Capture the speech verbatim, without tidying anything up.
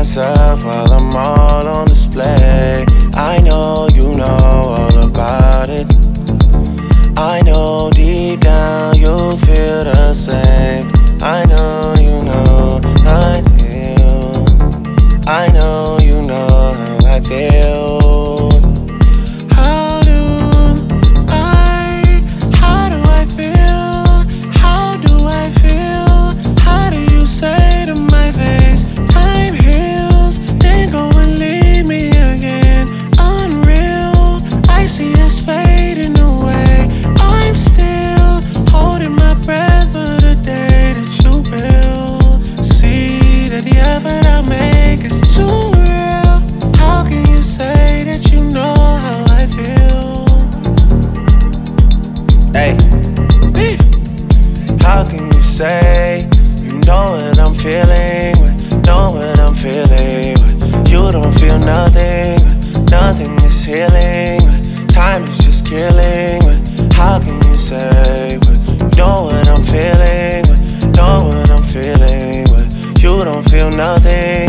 myself while I'm all on display. I know you know all about it. I know deep down you feel the same. I know you know I feel. I know you know how I feel. How do I, how do I feel? How do I feel? How do you say to my face, time heals, then go and leave me again? Unreal, I see us fading away. I'm still holding my breath for the day that you will see that the effort I make is too real. How can you say that you know how I feel? Hey, how can you say you know what I'm feeling when, know what I'm feeling when you don't feel nothing, when nothing is healing, when time is just killing, when how can you say when you know what I'm feeling when, know what I'm feeling when you don't feel nothing?